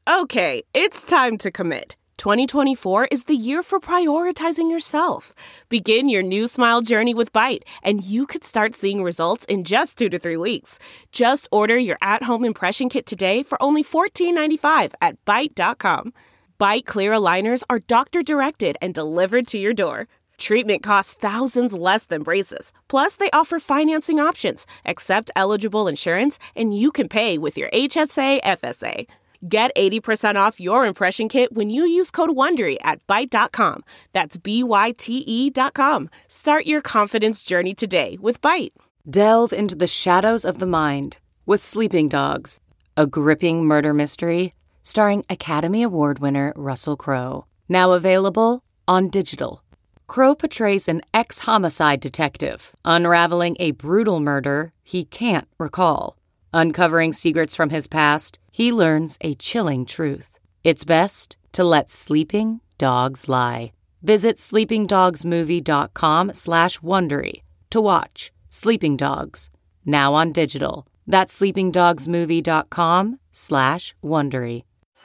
Okay, it's time to commit. 2024 is the year for prioritizing yourself. Begin your new smile journey with Byte, and you could start seeing results in just 2 to 3 weeks. Just order your at-home impression kit today for only $14.95 at Byte.com. Byte Clear aligners are doctor-directed and delivered to your door. Treatment costs thousands less than braces. Plus, they offer financing options, accept eligible insurance, and you can pay with your HSA, FSA. Get 80% off your impression kit when you use code WONDERY at Byte.com. That's BYTE.com. Start your confidence journey today with Byte. Delve into the shadows of the mind with Sleeping Dogs, a gripping murder mystery starring Academy Award winner Russell Crowe. Now available on digital. Crowe portrays an ex-homicide detective unraveling a brutal murder he can't recall. Uncovering secrets from his past, he learns a chilling truth. It's best to let sleeping dogs lie. Visit sleepingdogsmovie.com/Wondery to watch Sleeping Dogs, now on digital. That's sleepingdogsmovie.com/Wondery.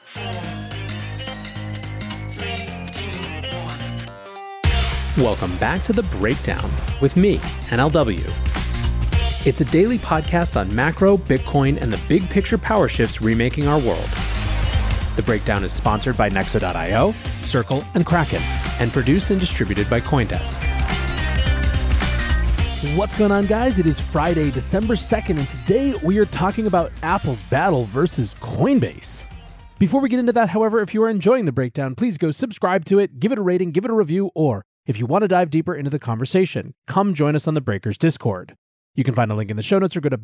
Welcome back to The Breakdown with me, NLW. It's a daily podcast on macro, Bitcoin, and the big picture power shifts remaking our world. The Breakdown is sponsored by Nexo.io, Circle, and Kraken, and produced and distributed by CoinDesk. What's going on, guys? It is Friday, December 2nd, and today we are talking about Apple's battle versus Coinbase. Before we get into that, however, if you are enjoying The Breakdown, please go subscribe to it, give it a rating, give it a review, or if you want to dive deeper into the conversation, come join us on the Breakers Discord. You can find a link in the show notes or go to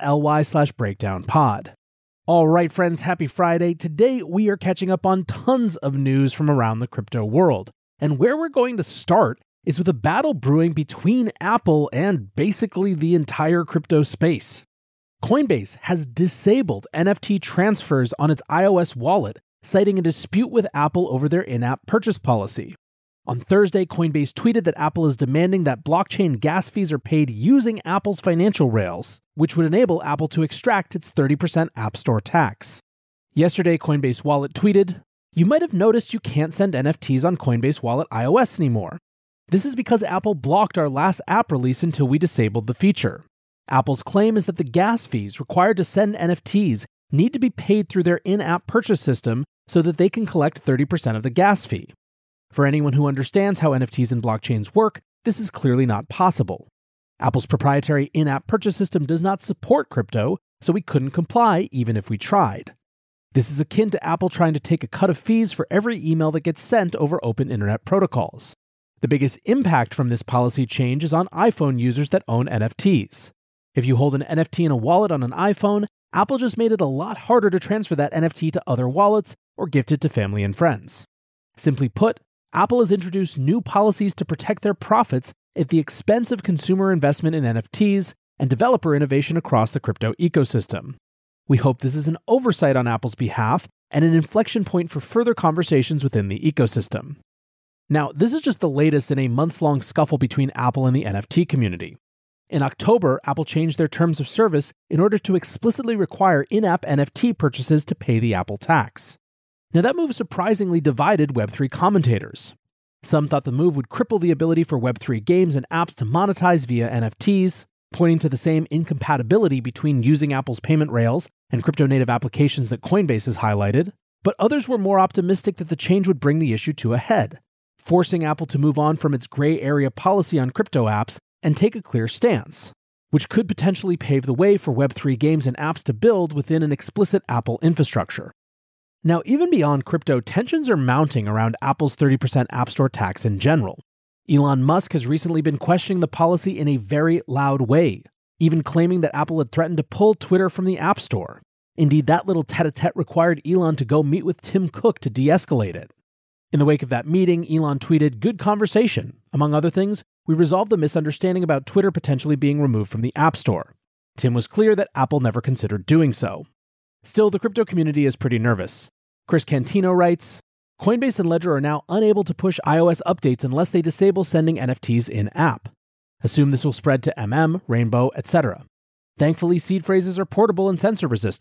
bit.ly/breakdownpod. All right, friends, happy Friday. Today, we are catching up on tons of news from around the crypto world. And where we're going to start is with a battle brewing between Apple and basically the entire crypto space. Coinbase has disabled NFT transfers on its iOS wallet, citing a dispute with Apple over their in-app purchase policy. On Thursday, Coinbase tweeted that Apple is demanding that blockchain gas fees are paid using Apple's financial rails, which would enable Apple to extract its 30% App Store tax. Yesterday, Coinbase Wallet tweeted, "You might have noticed you can't send NFTs on Coinbase Wallet iOS anymore. This is because Apple blocked our last app release until we disabled the feature. Apple's claim is that the gas fees required to send NFTs need to be paid through their in-app purchase system so that they can collect 30% of the gas fee. For anyone who understands how NFTs and blockchains work, this is clearly not possible. Apple's proprietary in-app purchase system does not support crypto, so we couldn't comply even if we tried. This is akin to Apple trying to take a cut of fees for every email that gets sent over open internet protocols. The biggest impact from this policy change is on iPhone users that own NFTs. If you hold an NFT in a wallet on an iPhone, Apple just made it a lot harder to transfer that NFT to other wallets or gift it to family and friends. Simply put, Apple has introduced new policies to protect their profits at the expense of consumer investment in NFTs and developer innovation across the crypto ecosystem. We hope this is an oversight on Apple's behalf and an inflection point for further conversations within the ecosystem." Now, this is just the latest in a months-long scuffle between Apple and the NFT community. In October, Apple changed their terms of service in order to explicitly require in-app NFT purchases to pay the Apple tax. Now, that move surprisingly divided Web3 commentators. Some thought the move would cripple the ability for Web3 games and apps to monetize via NFTs, pointing to the same incompatibility between using Apple's payment rails and crypto-native applications that Coinbase has highlighted. But others were more optimistic that the change would bring the issue to a head, forcing Apple to move on from its gray area policy on crypto apps and take a clear stance, which could potentially pave the way for Web3 games and apps to build within an explicit Apple infrastructure. Now, even beyond crypto, tensions are mounting around Apple's 30% App Store tax in general. Elon Musk has recently been questioning the policy in a very loud way, even claiming that Apple had threatened to pull Twitter from the App Store. Indeed, that little tete-a-tete required Elon to go meet with Tim Cook to de-escalate it. In the wake of that meeting, Elon tweeted, "Good conversation. Among other things, we resolved the misunderstanding about Twitter potentially being removed from the App Store." Tim was clear that Apple never considered doing so. Still, the crypto community is pretty nervous. Chris Cantino writes, "Coinbase and Ledger are now unable to push iOS updates unless they disable sending NFTs in-app. Assume this will spread to MM, Rainbow, etc. Thankfully, seed phrases are portable and censor-resistant.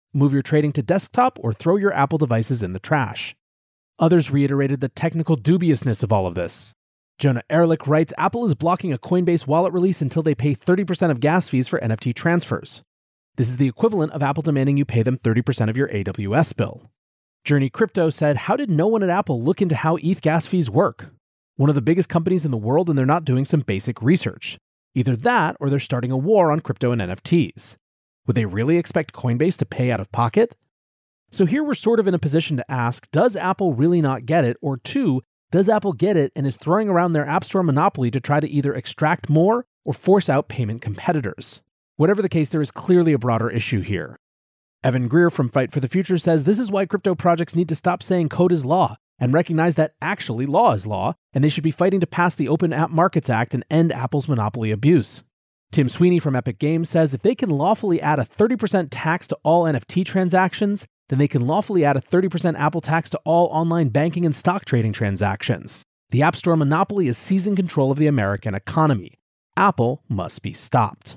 move your trading to desktop, or throw your Apple devices in the trash. Others reiterated the technical dubiousness of all of this. Jonah Ehrlich writes, Apple is blocking a Coinbase wallet release until they pay 30% of gas fees for NFT transfers. This is the equivalent of Apple demanding you pay them 30% of your AWS bill. Journey Crypto said, how did no one at Apple look into how ETH gas fees work? One of the biggest companies in the world, and they're not doing some basic research. Either that, or they're starting a war on crypto and NFTs. Would they really expect Coinbase to pay out of pocket? So here we're sort of in a position to ask, does Apple really not get it? Or two, does Apple get it and is throwing around their App Store monopoly to try to either extract more or force out payment competitors? Whatever the case, there is clearly a broader issue here. Evan Greer from Fight for the Future says this is why crypto projects need to stop saying code is law and recognize that actually law is law, and they should be fighting to pass the Open App Markets Act and end Apple's monopoly abuse. Tim Sweeney from Epic Games says if they can lawfully add a 30% tax to all NFT transactions, then they can lawfully add a 30% Apple tax to all online banking and stock trading transactions. The App Store monopoly is seizing control of the American economy. Apple must be stopped.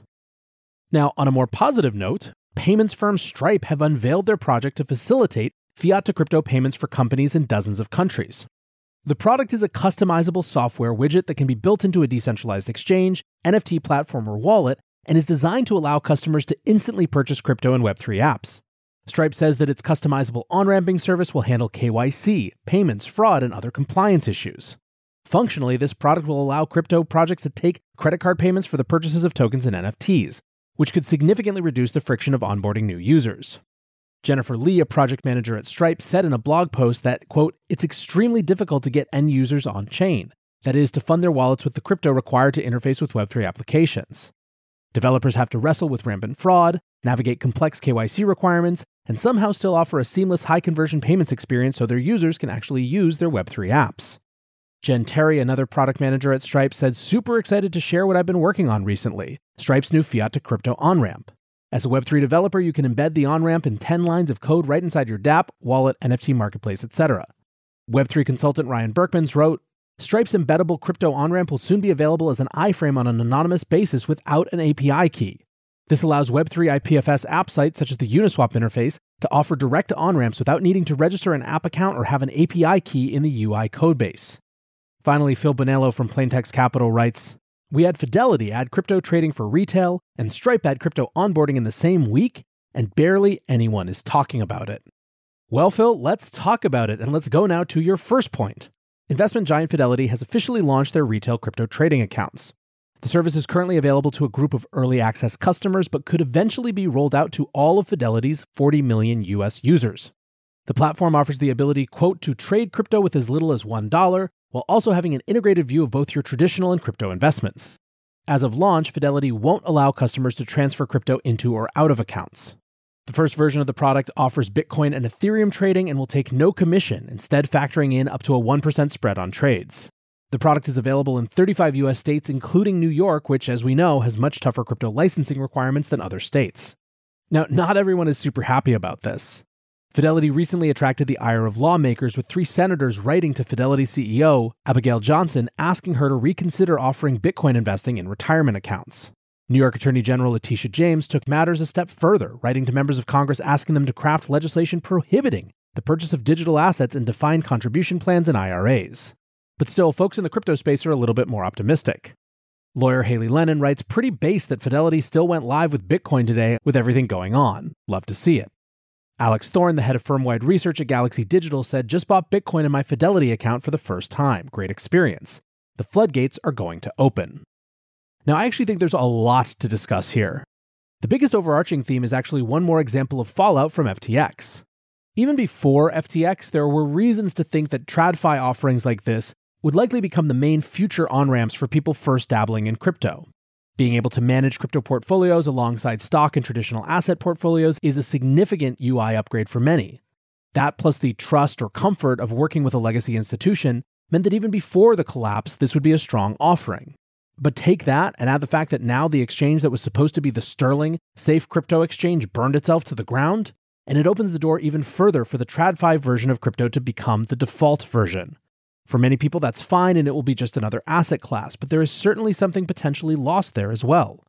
Now, on a more positive note, payments firm Stripe have unveiled their project to facilitate fiat-to-crypto payments for companies in dozens of countries. The product is a customizable software widget that can be built into a decentralized exchange, NFT platform, or wallet, and is designed to allow customers to instantly purchase crypto and Web3 apps. Stripe says that its customizable on-ramping service will handle KYC, payments, fraud, and other compliance issues. Functionally, this product will allow crypto projects to take credit card payments for the purchases of tokens and NFTs, which could significantly reduce the friction of onboarding new users. Jennifer Lee, a project manager at Stripe, said in a blog post that, quote, it's extremely difficult to get end users on chain, that is, to fund their wallets with the crypto required to interface with Web3 applications. Developers have to wrestle with rampant fraud, navigate complex KYC requirements, and somehow still offer a seamless high-conversion payments experience so their users can actually use their Web3 apps. Jen Terry, another product manager at Stripe, said, super excited to share what I've been working on recently, Stripe's new fiat-to-crypto on-ramp. As a Web3 developer, you can embed the on-ramp in 10 lines of code right inside your dApp, wallet, NFT marketplace, etc. Web3 consultant Ryan Berkmans wrote, Stripe's embeddable crypto on-ramp will soon be available as an iframe on an anonymous basis without an API key. This allows Web3 IPFS app sites such as the Uniswap interface to offer direct on-ramps without needing to register an app account or have an API key in the UI codebase. Finally, Phil Bonello from Plaintext Capital writes, we had Fidelity add crypto trading for retail and Stripe add crypto onboarding in the same week, and barely anyone is talking about it. Well, Phil, let's talk about it, and let's go now to your first point. Investment giant Fidelity has officially launched their retail crypto trading accounts. The service is currently available to a group of early access customers, but could eventually be rolled out to all of Fidelity's 40 million US users. The platform offers the ability, quote, to trade crypto with as little as $1, while also having an integrated view of both your traditional and crypto investments. As of launch, Fidelity won't allow customers to transfer crypto into or out of accounts. The first version of the product offers Bitcoin and Ethereum trading and will take no commission, instead factoring in up to a 1% spread on trades. The product is available in 35 US states, including New York, which, as we know, has much tougher crypto licensing requirements than other states. Now, not everyone is super happy about this. Fidelity recently attracted the ire of lawmakers, with 3 senators writing to Fidelity CEO Abigail Johnson asking her to reconsider offering Bitcoin investing in retirement accounts. New York Attorney General Letitia James took matters a step further, writing to members of Congress asking them to craft legislation prohibiting the purchase of digital assets in defined contribution plans and IRAs. But still, folks in the crypto space are a little bit more optimistic. Lawyer Haley Lennon writes, pretty base that Fidelity still went live with Bitcoin today with everything going on. Love to see it. Alex Thorne, the head of firm-wide research at Galaxy Digital, said, just bought Bitcoin in my Fidelity account for the first time. Great experience. The floodgates are going to open. Now, I actually think there's a lot to discuss here. The biggest overarching theme is actually one more example of fallout from FTX. Even before FTX, there were reasons to think that TradFi offerings like this would likely become the main future on-ramps for people first dabbling in crypto. Being able to manage crypto portfolios alongside stock and traditional asset portfolios is a significant UI upgrade for many. That, plus the trust or comfort of working with a legacy institution, meant that even before the collapse, this would be a strong offering. But take that and add the fact that now the exchange that was supposed to be the sterling, safe crypto exchange burned itself to the ground, and it opens the door even further for the TradFi version of crypto to become the default version. For many people, that's fine and it will be just another asset class, but there is certainly something potentially lost there as well.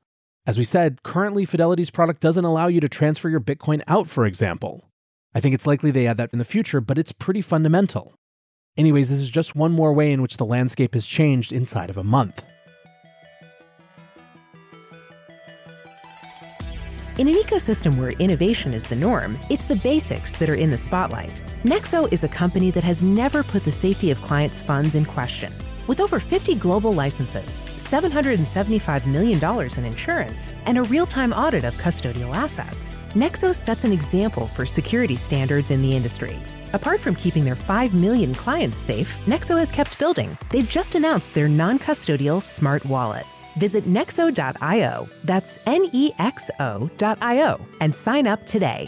As we said, currently Fidelity's product doesn't allow you to transfer your Bitcoin out, for example. I think it's likely they add that in the future, but it's pretty fundamental. Anyways, this is just one more way in which the landscape has changed inside of a month. In an ecosystem where innovation is the norm, it's the basics that are in the spotlight. Nexo is a company that has never put the safety of clients' funds in question. With over 50 global licenses, $775 million in insurance, and a real-time audit of custodial assets, Nexo sets an example for security standards in the industry. Apart from keeping their 5 million clients safe, Nexo has kept building. They've just announced their non-custodial smart wallet. Visit nexo.io, that's NEXO.io, and sign up today.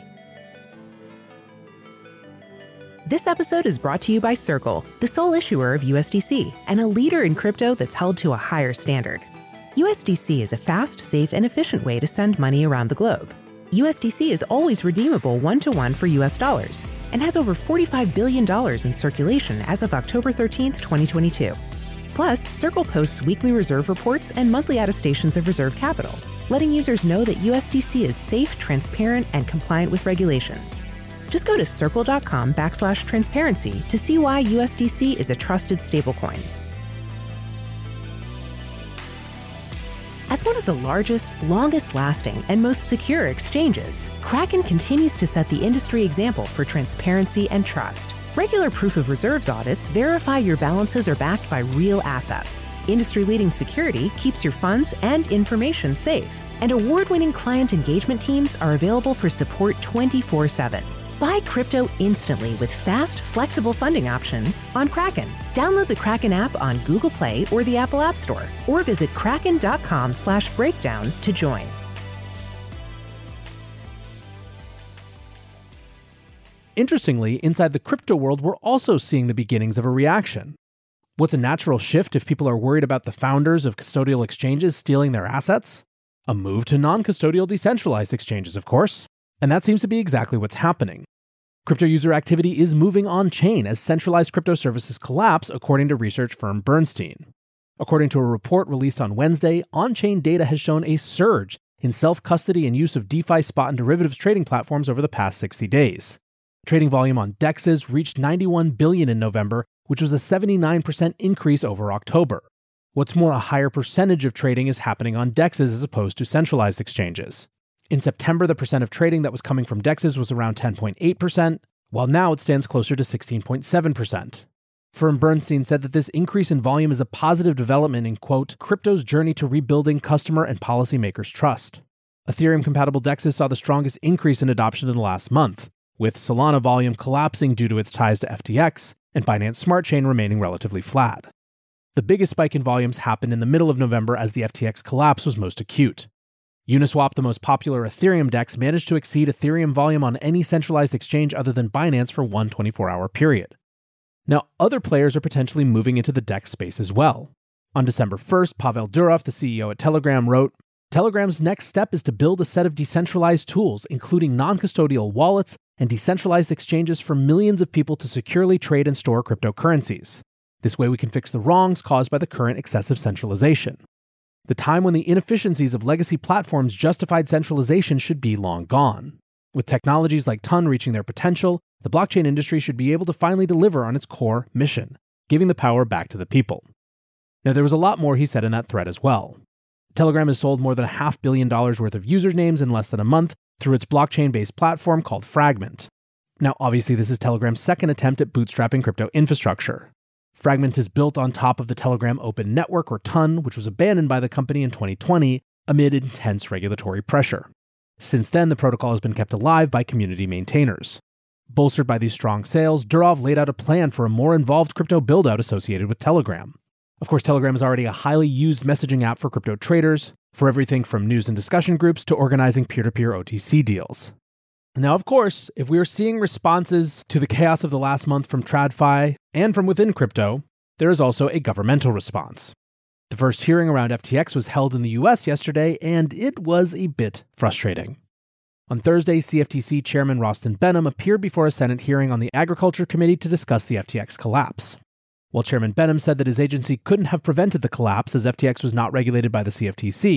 This episode is brought to you by Circle, the sole issuer of USDC, and a leader in crypto that's held to a higher standard. USDC is a fast, safe, and efficient way to send money around the globe. USDC is always redeemable one-to-one for US dollars and has over $45 billion in circulation as of October 13th, 2022. Plus, Circle posts weekly reserve reports and monthly attestations of reserve capital, letting users know that USDC is safe, transparent, and compliant with regulations. Just go to circle.com/transparency to see why USDC is a trusted stablecoin. As one of the largest, longest-lasting, and most secure exchanges, Kraken continues to set the industry example for transparency and trust. Regular proof of reserves audits verify your balances are backed by real assets. Industry-leading security keeps your funds and information safe. And award-winning client engagement teams are available for support 24/7. Buy crypto instantly with fast, flexible funding options on Kraken. Download the Kraken app on Google Play or the Apple App Store, or visit kraken.com/breakdown to join. Interestingly, inside the crypto world, we're also seeing the beginnings of a reaction. What's a natural shift if people are worried about the founders of custodial exchanges stealing their assets? A move to non-custodial decentralized exchanges, of course. And that seems to be exactly what's happening. Crypto user activity is moving on-chain as centralized crypto services collapse, according to research firm Bernstein. According to a report released on Wednesday, on-chain data has shown a surge in self-custody and use of DeFi spot and derivatives trading platforms over the past 60 days. Trading volume on DEXs reached $91 billion in November, which was a 79% increase over October. What's more, a higher percentage of trading is happening on DEXs as opposed to centralized exchanges. In September, the percent of trading that was coming from DEXs was around 10.8%, while now it stands closer to 16.7%. Firm Bernstein said that this increase in volume is a positive development in, quote, crypto's journey to rebuilding customer and policymakers' trust. Ethereum-compatible DEXs saw the strongest increase in adoption in the last month, with Solana volume collapsing due to its ties to FTX and Binance Smart Chain remaining relatively flat. The biggest spike in volumes happened in the middle of November as the FTX collapse was most acute. Uniswap, the most popular Ethereum DEX, managed to exceed Ethereum volume on any centralized exchange other than Binance for one 24-hour period. Now, other players are potentially moving into the DEX space as well. On December 1st, Pavel Durov, the CEO at Telegram, wrote, Telegram's next step is to build a set of decentralized tools, including non-custodial wallets and decentralized exchanges for millions of people to securely trade and store cryptocurrencies. This way we can fix the wrongs caused by the current excessive centralization. The time when the inefficiencies of legacy platforms justified centralization should be long gone. With technologies like TON reaching their potential, the blockchain industry should be able to finally deliver on its core mission, giving the power back to the people. Now, there was a lot more he said in that thread as well. Telegram has sold more than $500 million worth of usernames in less than a month through its blockchain-based platform called Fragment. Now, obviously, this is Telegram's second attempt at bootstrapping crypto infrastructure. Fragment is built on top of the Telegram Open Network, or TON, which was abandoned by the company in 2020 amid intense regulatory pressure. Since then, the protocol has been kept alive by community maintainers. Bolstered by these strong sales, Durov laid out a plan for a more involved crypto build-out associated with Telegram. Of course, Telegram is already a highly used messaging app for crypto traders, for everything from news and discussion groups to organizing peer-to-peer OTC deals. Now, of course, if we are seeing responses to the chaos of the last month from TradFi and from within crypto, there is also a governmental response. The first hearing around FTX was held in the US yesterday, and it was a bit frustrating. On Thursday, CFTC Chairman Rostin Behnam appeared before a Senate hearing on the Agriculture Committee to discuss the FTX collapse. While Chairman Behnam said that his agency couldn't have prevented the collapse as FTX was not regulated by the CFTC,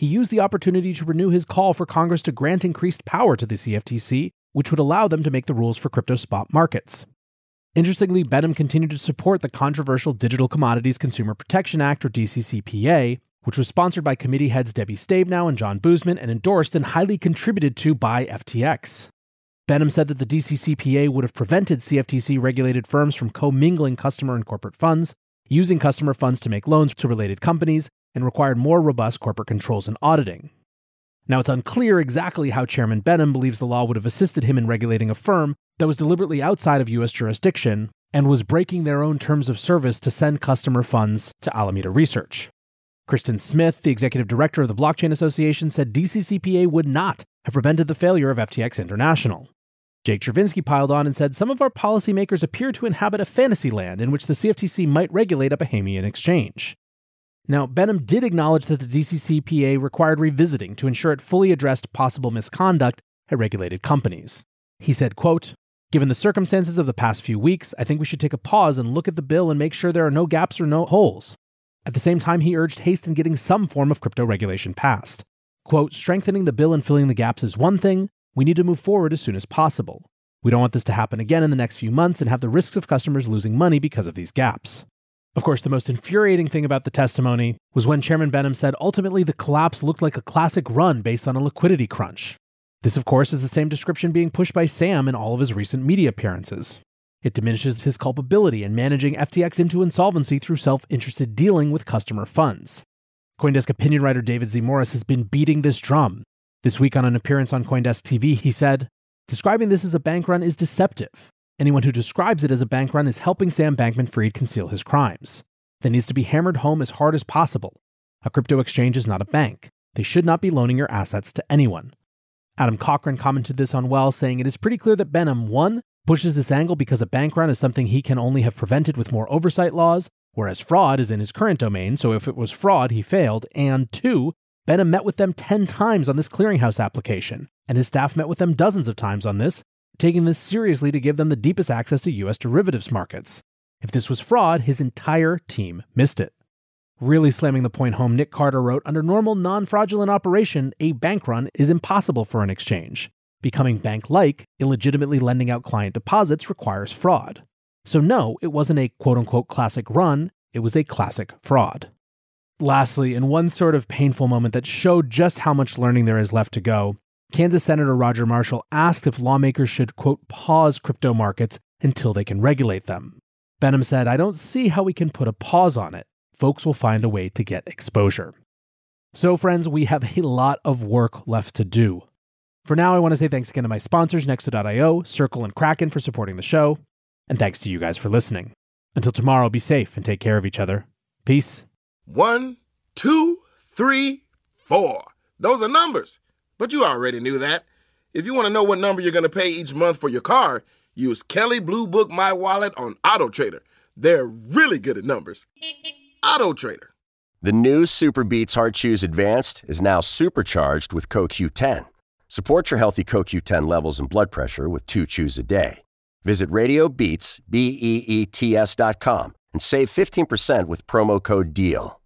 he used the opportunity to renew his call for Congress to grant increased power to the CFTC, which would allow them to make the rules for crypto spot markets. Interestingly, Benham continued to support the controversial Digital Commodities Consumer Protection Act, or DCCPA, which was sponsored by committee heads Debbie Stabenow and John Boozman and endorsed and highly contributed to by FTX. Benham said that the DCCPA would have prevented CFTC-regulated firms from commingling customer and corporate funds, using customer funds to make loans to related companies, and required more robust corporate controls and auditing. Now, it's unclear exactly how Chairman Benham believes the law would have assisted him in regulating a firm that was deliberately outside of U.S. jurisdiction and was breaking their own terms of service to send customer funds to Alameda Research. Kristen Smith, the executive director of the Blockchain Association, said DCCPA would not have prevented the failure of FTX International. Jake Chervinsky piled on and said some of our policymakers appear to inhabit a fantasy land in which the CFTC might regulate a Bahamian exchange. Now, Benham did acknowledge that the DCCPA required revisiting to ensure it fully addressed possible misconduct at regulated companies. He said, quote, "Given the circumstances of the past few weeks, I think we should take a pause and look at the bill and make sure there are no gaps or no holes." At the same time, he urged haste in getting some form of crypto regulation passed. Quote, "Strengthening the bill and filling the gaps is one thing. We need to move forward as soon as possible. We don't want this to happen again in the next few months and have the risks of customers losing money because of these gaps." Of course, the most infuriating thing about the testimony was when Chairman Benham said ultimately the collapse looked like a classic run based on a liquidity crunch. This, of course, is the same description being pushed by Sam in all of his recent media appearances. It diminishes his culpability in managing FTX into insolvency through self-interested dealing with customer funds. CoinDesk opinion writer David Z. Morris has been beating this drum. This week on an appearance on CoinDesk TV, he said, "Describing this as a bank run is deceptive. Anyone who describes it as a bank run is helping Sam Bankman-Fried conceal his crimes. That needs to be hammered home as hard as possible. A crypto exchange is not a bank. They should not be loaning your assets to anyone." Adam Cochran commented this on Well, saying it is pretty clear that Benham, 1, pushes this angle because a bank run is something he can only have prevented with more oversight laws, whereas fraud is in his current domain, so if it was fraud, he failed, and 2, Benham met with them 10 times on this clearinghouse application, and his staff met with them dozens of times on this, taking this seriously to give them the deepest access to U.S. derivatives markets. If this was fraud, his entire team missed it. Really slamming the point home, Nick Carter wrote, "Under normal non-fraudulent operation, a bank run is impossible for an exchange. Becoming bank-like, illegitimately lending out client deposits requires fraud. So no, it wasn't a quote-unquote classic run, it was a classic fraud." Lastly, in one sort of painful moment that showed just how much learning there is left to go, Kansas Senator Roger Marshall asked if lawmakers should, quote, "pause crypto markets until they can regulate them." Benham said, "I don't see how we can put a pause on it. Folks will find a way to get exposure." So, friends, we have a lot of work left to do. For now, I want to say thanks again to my sponsors, Nexo.io, Circle, and Kraken for supporting the show. And thanks to you guys for listening. Until tomorrow, be safe and take care of each other. Peace. 1, 2, 3, 4. Those are numbers. But you already knew that. If you want to know what number you're going to pay each month for your car, use Kelley Blue Book My Wallet on AutoTrader. They're really good at numbers. AutoTrader. The new Super Beats Heart Chews Advanced is now supercharged with CoQ10. Support your healthy CoQ10 levels and blood pressure with 2 chews a day. Visit RadioBeats, BEETS.com, and save 15% with promo code DEAL.